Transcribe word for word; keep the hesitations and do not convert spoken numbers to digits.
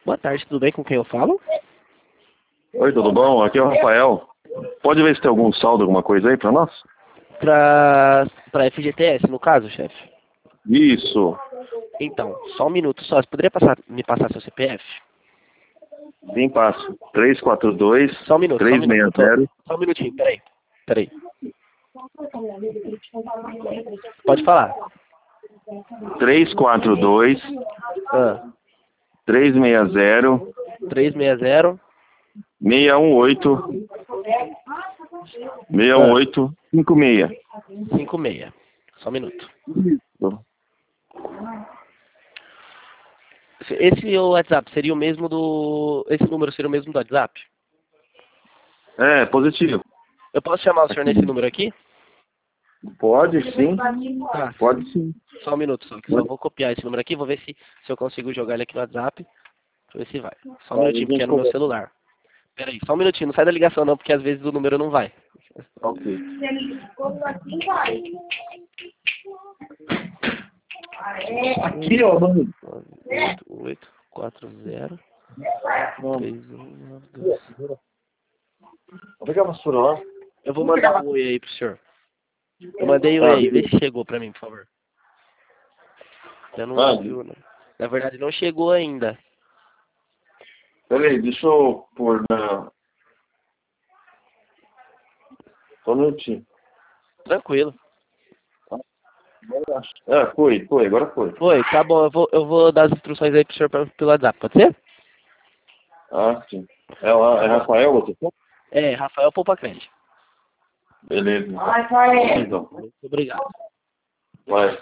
Boa tarde, tudo bem? Com quem eu falo? Oi, tudo bom? Aqui é o Rafael. Pode ver se tem algum saldo, alguma coisa aí pra nós? Pra, pra F G T S, no caso, chefe? Isso. Então, só um minuto só. Você poderia passar, me passar seu C P F? Sim, passo. três quatro dois, Só um minuto, só um três minuto. Eu seis tô... zero. Só um minutinho, peraí. Peraí. Pode falar. três quatro dois, Ah, três seis zero, trezentos e sessenta. seis um oito, seis um Ah, oito, cinco seis. cinquenta e seis. Só um minuto. Esse WhatsApp seria o mesmo do... Esse número seria o mesmo do WhatsApp? É, positivo. Eu posso chamar o senhor nesse número aqui? Pode sim. Tá. Pode sim. Só um minuto só, que só vou copiar esse número aqui, vou ver se, se eu consigo jogar ele aqui no WhatsApp. Deixa eu ver se vai. Só um Aí a minutinho, porque é gente no meu conversa. celular. Pera aí, só um minutinho, não sai da ligação não, porque às vezes o número não vai. Ok. Aqui, ó, mano. oito oito quatro zero três um nove dois. Vou pegar a vassoura lá. Eu vou mandar um oi aí pro senhor. Eu mandei um oi Ah, aí, vê beleza. se chegou pra mim, por favor. Eu Ah, não viu, né? Na verdade não chegou ainda. peraí, deixa eu pôr na... Só um minutinho. Tranquilo. Ah, foi, foi, agora foi. Foi, tá bom, eu vou, eu vou dar as instruções aí pro senhor pra- pelo WhatsApp, pode ser? Ah, sim. É lá, é Rafael, você tá? É, Rafael Poupa Crente. Beleza. Então. Muito obrigado. Vai.